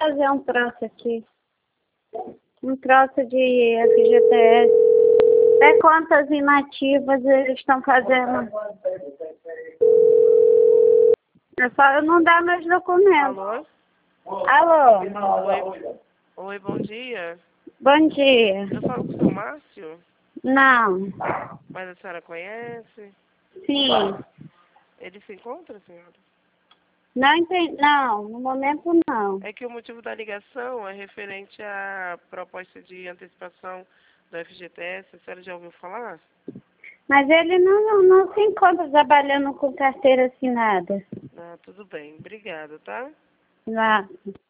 fazer um troço aqui. Um troço de FGTS. Até contas inativas eles estão fazendo. É só eu não dar meus documentos. Alô? Alô? Oi, bom dia. Bom dia. Eu falo com o seu Márcio, Não. mas a senhora conhece? Sim. Ele se encontra, senhora? Não entendi. Não, no momento não. É que o motivo da ligação é referente à proposta de antecipação do FGTS. A senhora já ouviu falar? Mas ele não se encontra trabalhando com carteira assinada. Ah, tudo bem. Obrigada, tá? Lá.